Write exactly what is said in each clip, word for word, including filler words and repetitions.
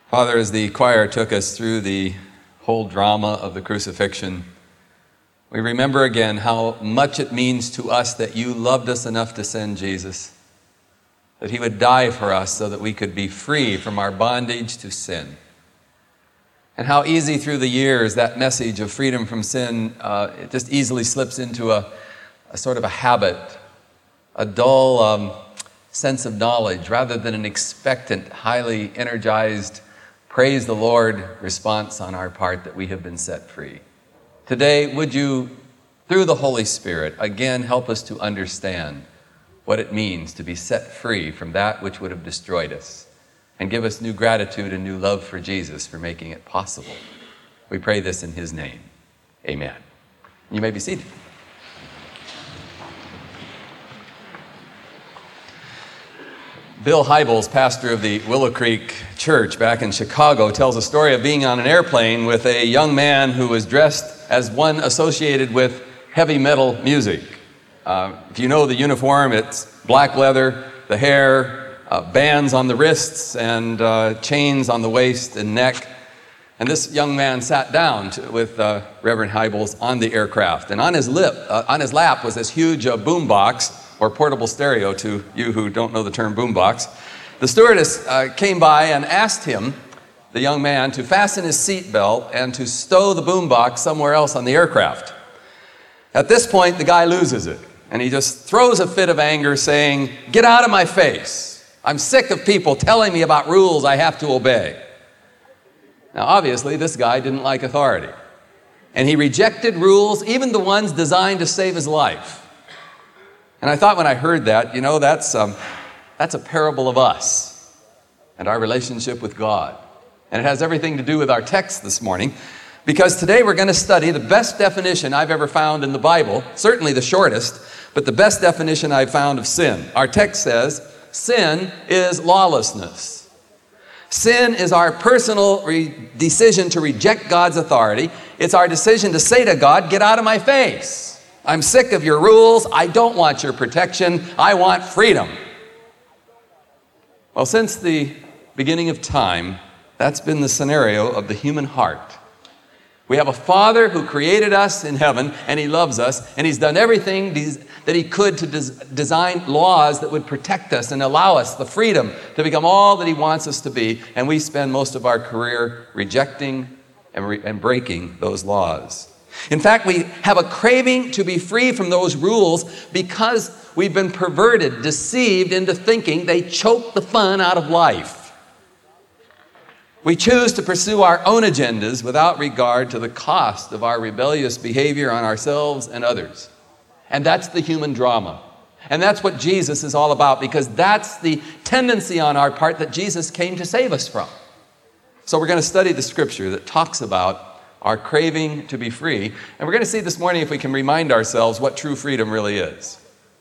Father, as the choir took us through the whole drama of the crucifixion, we remember again how much it means to us that you loved us enough to send Jesus, that he would die for us so that we could be free from our bondage to sin. And how easy through the years that message of freedom from sin, uh, it just easily slips into a, a sort of a habit, a dull um, sense of knowledge, rather than an expectant, highly energized, praise the Lord response on our part that we have been set free. Today, would you, through the Holy Spirit, again help us to understand what it means to be set free from that which would have destroyed us, and give us new gratitude and new love for Jesus for making it possible. We pray this in his name. Amen. You may be seated. Bill Hybels, pastor of the Willow Creek Church back in Chicago, tells a story of being on an airplane with a young man who was dressed as one associated with heavy metal music. Uh, if you know the uniform, it's black leather, the hair, uh, bands on the wrists, and uh, chains on the waist and neck. And this young man sat down to, with uh, Reverend Hybels on the aircraft. And on his lip, uh, on his lap was this huge uh, boom box, or portable stereo to you who don't know the term boombox. The stewardess uh, came by and asked him, the young man, to fasten his seatbelt and to stow the boombox somewhere else on the aircraft. At this point, the guy loses it, and he just throws a fit of anger saying, "Get out of my face. I'm sick of people telling me about rules I have to obey." Now, obviously, this guy didn't like authority, and he rejected rules, even the ones designed to save his life. And I thought when I heard that, you know, that's, um, that's a parable of us and our relationship with God. And it has everything to do with our text this morning, because today we're going to study the best definition I've ever found in the Bible, certainly the shortest, but the best definition I've found of sin. Our text says, sin is lawlessness. Sin is our personal re- decision to reject God's authority. It's our decision to say to God, "Get out of my face. I'm sick of your rules. I don't want your protection. I want freedom." Well, since the beginning of time, that's been the scenario of the human heart. We have a Father who created us in heaven, and he loves us, and he's done everything that he could to des- design laws that would protect us and allow us the freedom to become all that he wants us to be, and we spend most of our career rejecting and, re- and breaking those laws. In fact, we have a craving to be free from those rules because we've been perverted, deceived into thinking they choke the fun out of life. We choose to pursue our own agendas without regard to the cost of our rebellious behavior on ourselves and others. And that's the human drama. And that's what Jesus is all about, because that's the tendency on our part that Jesus came to save us from. So we're going to study the scripture that talks about our craving to be free. And we're going to see this morning if we can remind ourselves what true freedom really is.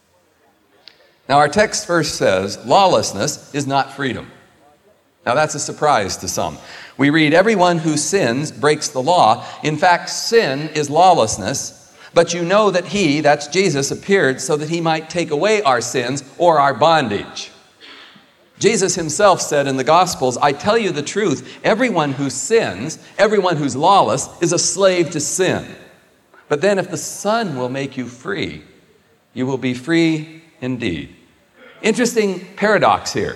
Now, our text first says, lawlessness is not freedom. Now, that's a surprise to some. We read, everyone who sins breaks the law. In fact, sin is lawlessness. But you know that he, that's Jesus, appeared so that he might take away our sins or our bondage. Jesus himself said in the Gospels, "I tell you the truth, everyone who sins, everyone who's lawless, is a slave to sin. But then if the Son will make you free, you will be free indeed." Interesting paradox here.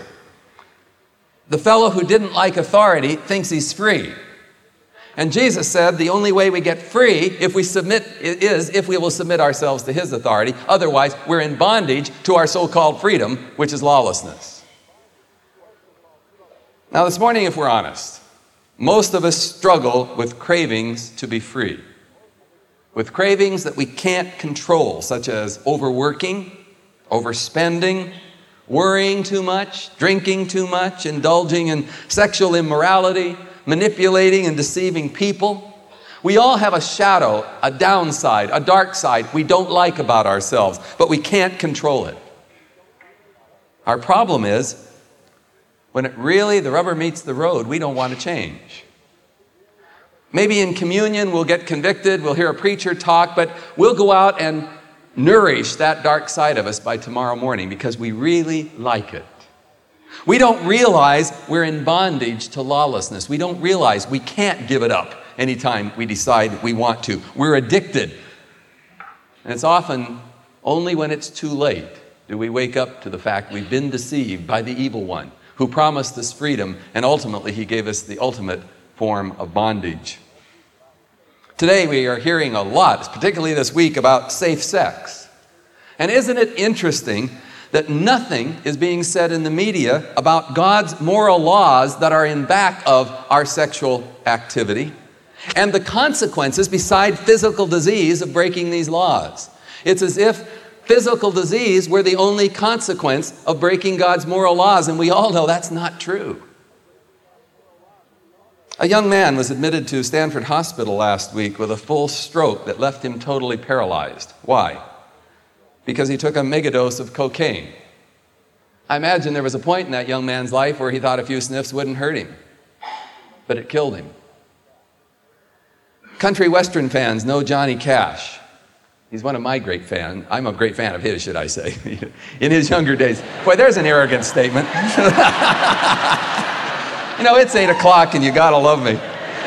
The fellow who didn't like authority thinks he's free. And Jesus said the only way we get free if we submit is if we will submit ourselves to his authority. Otherwise, we're in bondage to our so-called freedom, which is lawlessness. Now, this morning, if we're honest, most of us struggle with cravings to be free. With cravings that we can't control, such as overworking, overspending, worrying too much, drinking too much, indulging in sexual immorality, manipulating and deceiving people. We all have a shadow, a downside, a dark side we don't like about ourselves, but we can't control it. Our problem is, when it really, the rubber meets the road, we don't want to change. Maybe in communion we'll get convicted, we'll hear a preacher talk, but we'll go out and nourish that dark side of us by tomorrow morning because we really like it. We don't realize we're in bondage to lawlessness. We don't realize we can't give it up anytime we decide we want to. We're addicted. And it's often only when it's too late do we wake up to the fact we've been deceived by the evil one who promised us freedom, and ultimately he gave us the ultimate form of bondage. Today we are hearing a lot, particularly this week, about safe sex. And isn't it interesting that nothing is being said in the media about God's moral laws that are in back of our sexual activity and the consequences beside physical disease of breaking these laws? It's as if physical disease were the only consequence of breaking God's moral laws, and we all know that's not true. A young man was admitted to Stanford Hospital last week with a full stroke that left him totally paralyzed. Why? Because he took a megadose of cocaine. I imagine there was a point in that young man's life where he thought a few sniffs wouldn't hurt him, but it killed him. Country western fans know Johnny Cash. He's one of my great fans. I'm a great fan of his, should I say, in his younger days. Boy, there's an arrogant statement. You know, it's eight o'clock and you gotta love me.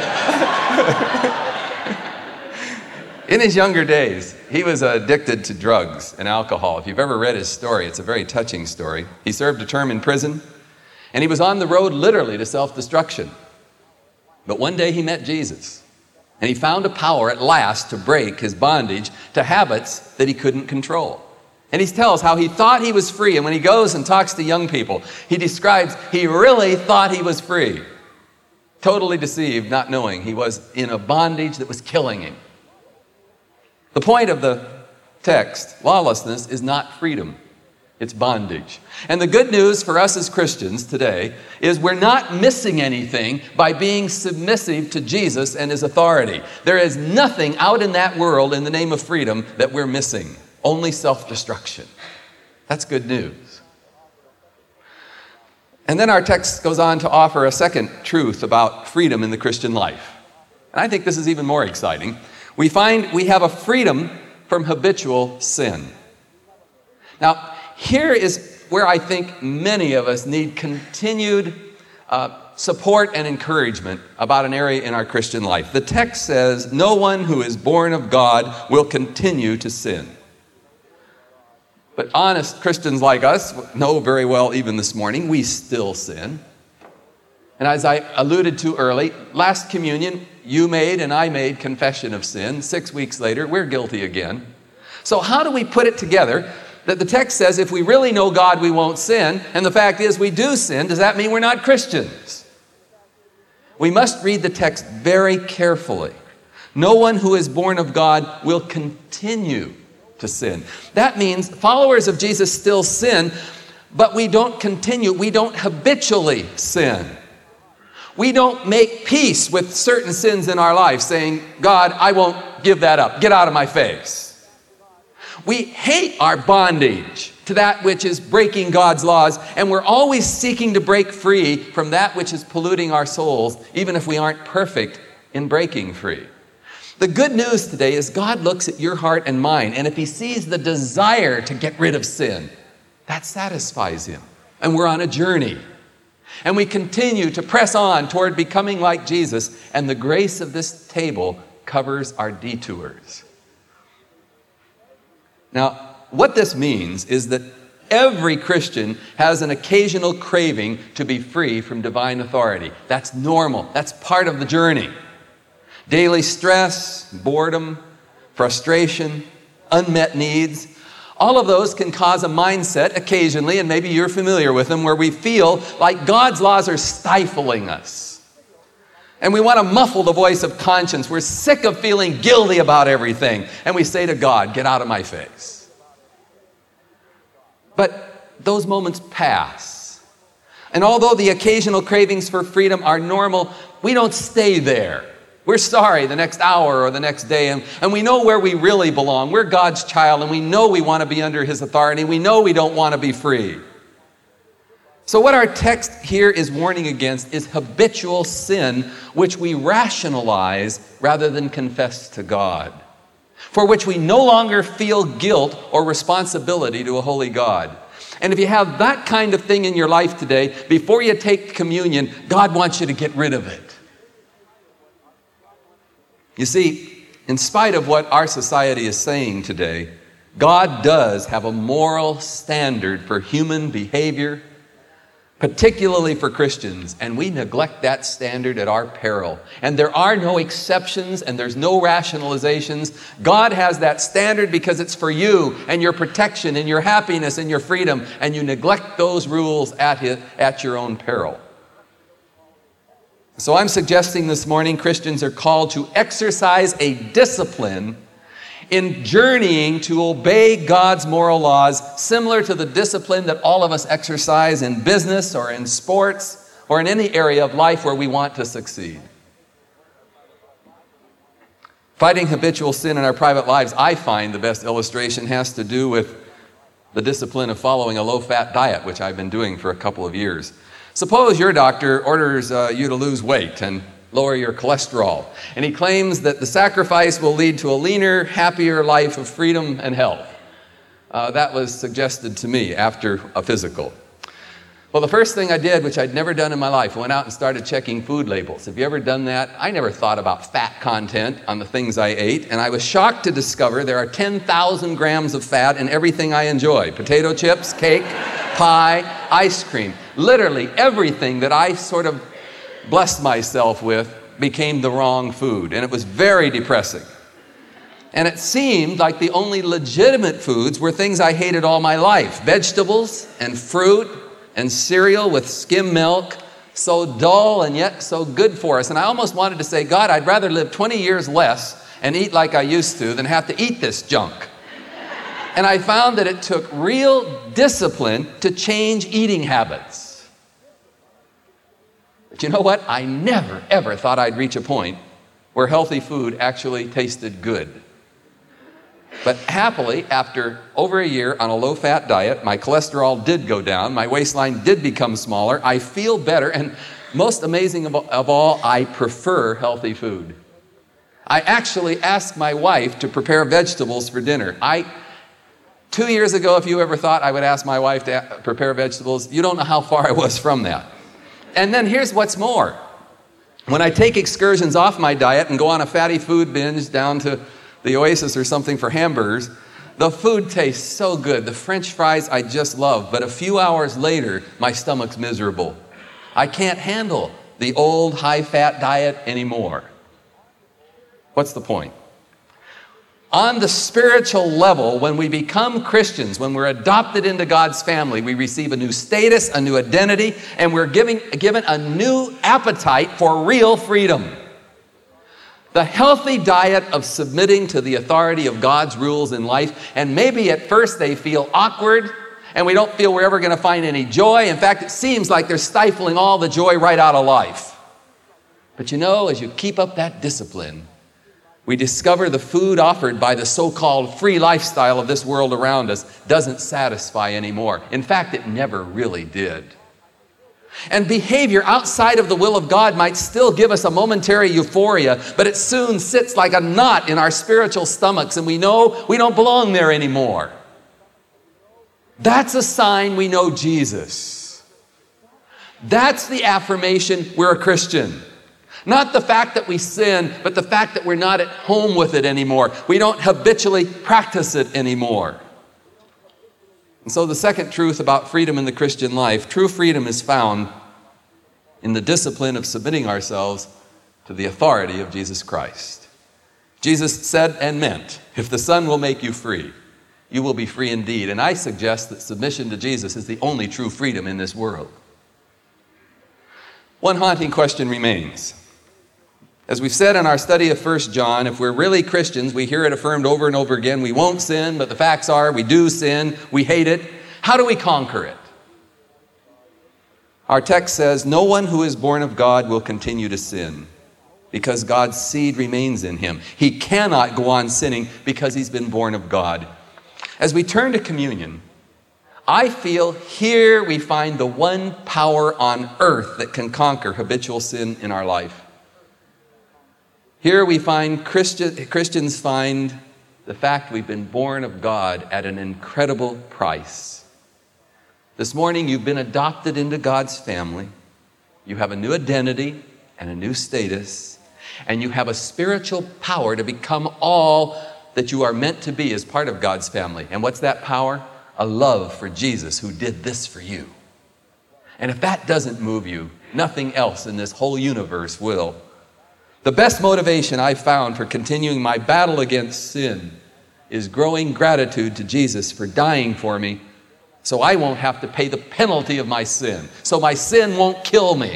In his younger days, he was addicted to drugs and alcohol. If you've ever read his story, it's a very touching story. He served a term in prison, and he was on the road literally to self-destruction. But one day he met Jesus, and he found a power at last to break his bondage to habits that he couldn't control. And he tells how he thought he was free, and when he goes and talks to young people, he describes he really thought he was free. Totally deceived, not knowing he was in a bondage that was killing him. The point of the text, lawlessness, is not freedom. It's bondage. And the good news for us as Christians today is we're not missing anything by being submissive to Jesus and his authority. There is nothing out in that world in the name of freedom that we're missing. Only self-destruction. That's good news. And then our text goes on to offer a second truth about freedom in the Christian life. And I think this is even more exciting. We find we have a freedom from habitual sin. Now, here is where I think many of us need continued uh, support and encouragement about an area in our Christian life. The text says, no one who is born of God will continue to sin. But honest Christians like us know very well, even this morning, we still sin. And as I alluded to early, last communion, you made and I made confession of sin. Six weeks later, we're guilty again. So how do we put it together that the text says if we really know God, we won't sin, and the fact is we do sin? Does that mean we're not Christians? We must read the text very carefully. No one who is born of God will continue to sin. That means followers of Jesus still sin, but we don't continue, we don't habitually sin. We don't make peace with certain sins in our life, saying, God, I won't give that up. Get out of my face. We hate our bondage to that which is breaking God's laws, and we're always seeking to break free from that which is polluting our souls, even if we aren't perfect in breaking free. The good news today is God looks at your heart and mine, and if he sees the desire to get rid of sin, that satisfies him. And we're on a journey. And we continue to press on toward becoming like Jesus, and the grace of this table covers our detours. Now, what this means is that every Christian has an occasional craving to be free from divine authority. That's normal. That's part of the journey. Daily stress, boredom, frustration, unmet needs, all of those can cause a mindset occasionally, and maybe you're familiar with them, where we feel like God's laws are stifling us. And we want to muffle the voice of conscience. We're sick of feeling guilty about everything. And we say to God, get out of my face. But those moments pass. And although the occasional cravings for freedom are normal, we don't stay there. We're sorry the next hour or the next day, and, and we know where we really belong. We're God's child, and we know we want to be under his authority. We know we don't want to be free. So what our text here is warning against is habitual sin, which we rationalize rather than confess to God, for which we no longer feel guilt or responsibility to a holy God. And if you have that kind of thing in your life today, before you take communion, God wants you to get rid of it. You see, in spite of what our society is saying today, God does have a moral standard for human behavior, particularly for Christians, and we neglect that standard at our peril. And there are no exceptions and there's no rationalizations. God has that standard because it's for you and your protection and your happiness and your freedom, and you neglect those rules at, his, at your own peril. So I'm suggesting this morning Christians are called to exercise a discipline in journeying to obey God's moral laws, similar to the discipline that all of us exercise in business or in sports or in any area of life where we want to succeed. Fighting habitual sin in our private lives, I find the best illustration has to do with the discipline of following a low-fat diet, which I've been doing for a couple of years. Suppose your doctor orders uh, you to lose weight and lower your cholesterol, and he claims that the sacrifice will lead to a leaner, happier life of freedom and health. Uh, that was suggested to me after a physical. Well, the first thing I did, which I'd never done in my life, I went out and started checking food labels. Have you ever done that? I never thought about fat content on the things I ate, and I was shocked to discover there are ten thousand grams of fat in everything I enjoy. Potato chips, cake, pie, ice cream. Literally everything that I sort of blessed myself with became the wrong food, and it was very depressing. And it seemed like the only legitimate foods were things I hated all my life: vegetables and fruit and cereal with skim milk, so dull and yet so good for us. And I almost wanted to say, God, I'd rather live twenty years less and eat like I used to than have to eat this junk. And I found that it took real discipline to change eating habits. But you know what? I never, ever thought I'd reach a point where healthy food actually tasted good. But happily, after over a year on a low-fat diet, my cholesterol did go down, my waistline did become smaller, I feel better, and most amazing of, of all, I prefer healthy food. I actually asked my wife to prepare vegetables for dinner. I, two years ago, if you ever thought I would ask my wife to prepare vegetables, you don't know how far I was from that. And then here's what's more. When I take excursions off my diet and go on a fatty food binge down to the Oasis or something for hamburgers, the food tastes so good. The French fries I just love, but a few hours later, my stomach's miserable. I can't handle the old high-fat diet anymore. What's the point? On the spiritual level, when we become Christians, when we're adopted into God's family, we receive a new status, a new identity, and we're giving, given a new appetite for real freedom. The healthy diet of submitting to the authority of God's rules in life, and maybe at first they feel awkward, and we don't feel we're ever going to find any joy. In fact, it seems like they're stifling all the joy right out of life. But you know, as you keep up that discipline, we discover the food offered by the so-called free lifestyle of this world around us doesn't satisfy anymore. In fact, it never really did. And behavior outside of the will of God might still give us a momentary euphoria, but it soon sits like a knot in our spiritual stomachs, and we know we don't belong there anymore. That's a sign we know Jesus. That's the affirmation we're a Christian. Not the fact that we sin, but the fact that we're not at home with it anymore. We don't habitually practice it anymore. And so the second truth about freedom in the Christian life, true freedom is found in the discipline of submitting ourselves to the authority of Jesus Christ. Jesus said and meant, if the Son will make you free, you will be free indeed. And I suggest that submission to Jesus is the only true freedom in this world. One haunting question remains. As we've said in our study of First John, if we're really Christians, we hear it affirmed over and over again, we won't sin, but the facts are we do sin, we hate it. How do we conquer it? Our text says, no one who is born of God will continue to sin because God's seed remains in him. He cannot go on sinning because he's been born of God. As we turn to communion, I feel here we find the one power on earth that can conquer habitual sin in our life. Here we find Christian, Christians find the fact we've been born of God at an incredible price. This morning, you've been adopted into God's family. You have a new identity and a new status, and you have a spiritual power to become all that you are meant to be as part of God's family. And what's that power? A love for Jesus who did this for you. And if that doesn't move you, nothing else in this whole universe will. The best motivation I've found for continuing my battle against sin is growing gratitude to Jesus for dying for me so I won't have to pay the penalty of my sin, so my sin won't kill me.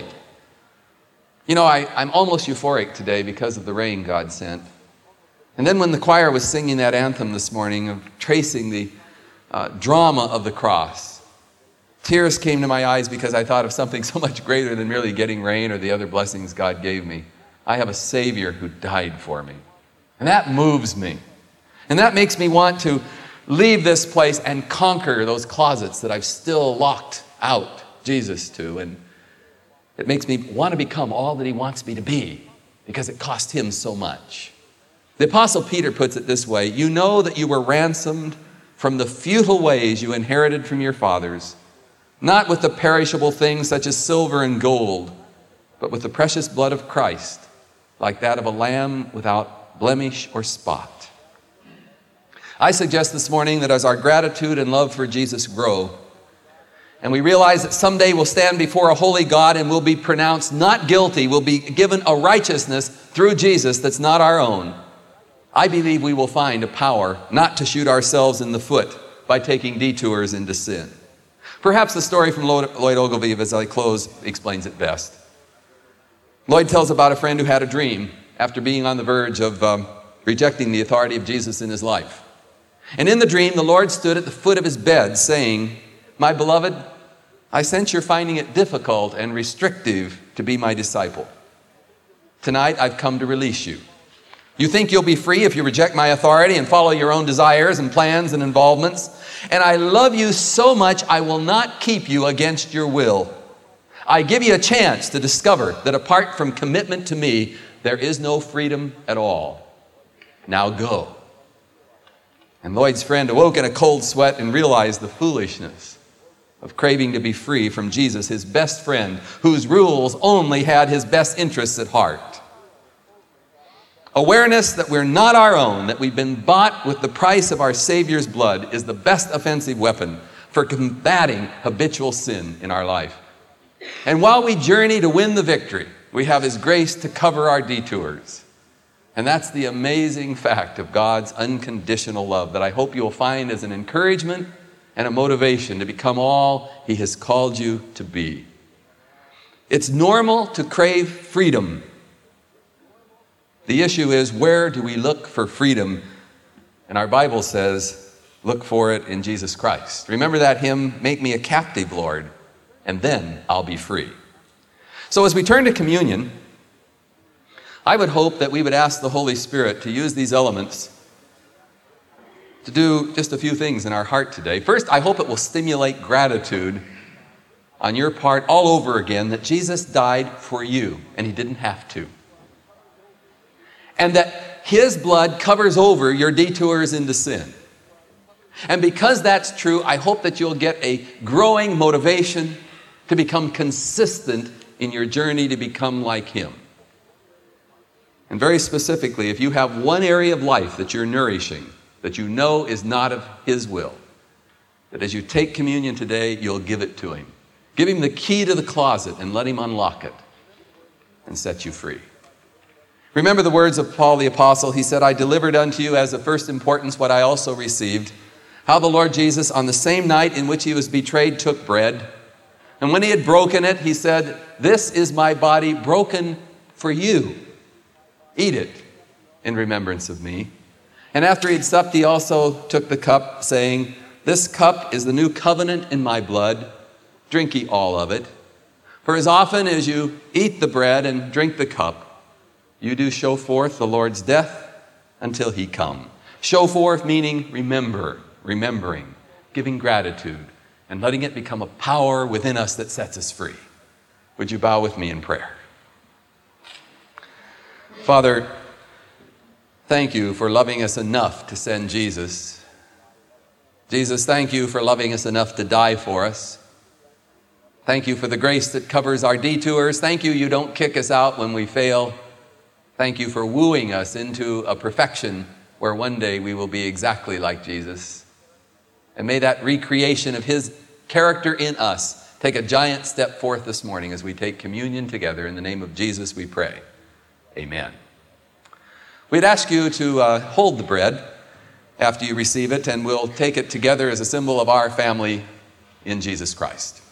You know, I, I'm almost euphoric today because of the rain God sent. And then when the choir was singing that anthem this morning of tracing the uh, drama of the cross, tears came to my eyes because I thought of something so much greater than merely getting rain or the other blessings God gave me. I have a Savior who died for me. And that moves me. And that makes me want to leave this place and conquer those closets that I've still locked out Jesus to. And it makes me want to become all that he wants me to be because it cost him so much. The Apostle Peter puts it this way: you know that you were ransomed from the futile ways you inherited from your fathers, not with the perishable things such as silver and gold, but with the precious blood of Christ, like that of a lamb without blemish or spot. I suggest this morning that as our gratitude and love for Jesus grow, and we realize that someday we'll stand before a holy God and we'll be pronounced not guilty, we'll be given a righteousness through Jesus that's not our own, I believe we will find a power not to shoot ourselves in the foot by taking detours into sin. Perhaps the story from Lloyd Ogilvie, as I close, explains it best. Lloyd tells about a friend who had a dream after being on the verge of um, rejecting the authority of Jesus in his life. And in the dream, the Lord stood at the foot of his bed saying, "My beloved, I sense you're finding it difficult and restrictive to be my disciple. Tonight, I've come to release you. You think you'll be free if you reject my authority and follow your own desires and plans and involvements. And I love you so much, I will not keep you against your will. I give you a chance to discover that apart from commitment to me, there is no freedom at all. Now go." And Lloyd's friend awoke in a cold sweat and realized the foolishness of craving to be free from Jesus, his best friend, whose rules only had his best interests at heart. Awareness that we're not our own, that we've been bought with the price of our Savior's blood, is the best offensive weapon for combating habitual sin in our life. And while we journey to win the victory, we have his grace to cover our detours. And that's the amazing fact of God's unconditional love that I hope you'll find as an encouragement and a motivation to become all he has called you to be. It's normal to crave freedom. The issue is, where do we look for freedom? And our Bible says, look for it in Jesus Christ. Remember that hymn, "Make me a captive, Lord, and then I'll be free." So as we turn to communion, I would hope that we would ask the Holy Spirit to use these elements to do just a few things in our heart today. First, I hope it will stimulate gratitude on your part all over again that Jesus died for you and he didn't have to. And that his blood covers over your detours into sin. And because that's true, I hope that you'll get a growing motivation to become consistent in your journey to become like him. And very specifically, if you have one area of life that you're nourishing, that you know is not of his will, that as you take communion today, you'll give it to him. Give him the key to the closet and let him unlock it and set you free. Remember the words of Paul the Apostle. He said, "I delivered unto you as of first importance what I also received, how the Lord Jesus, on the same night in which he was betrayed, took bread. And when he had broken it, he said, 'This is my body broken for you. Eat it in remembrance of me.' And after he had supped, he also took the cup, saying, 'This cup is the new covenant in my blood. Drink ye all of it. For as often as you eat the bread and drink the cup, you do show forth the Lord's death until he come.'" Show forth meaning remember, remembering, giving gratitude, and letting it become a power within us that sets us free. Would you bow with me in prayer? Father, thank you for loving us enough to send Jesus. Jesus, thank you for loving us enough to die for us. Thank you for the grace that covers our detours. Thank you, you don't kick us out when we fail. Thank you for wooing us into a perfection where one day we will be exactly like Jesus. And may that recreation of his character in us take a giant step forth this morning as we take communion together. In the name of Jesus we pray. Amen. We'd ask you to uh, hold the bread after you receive it, and we'll take it together as a symbol of our family in Jesus Christ.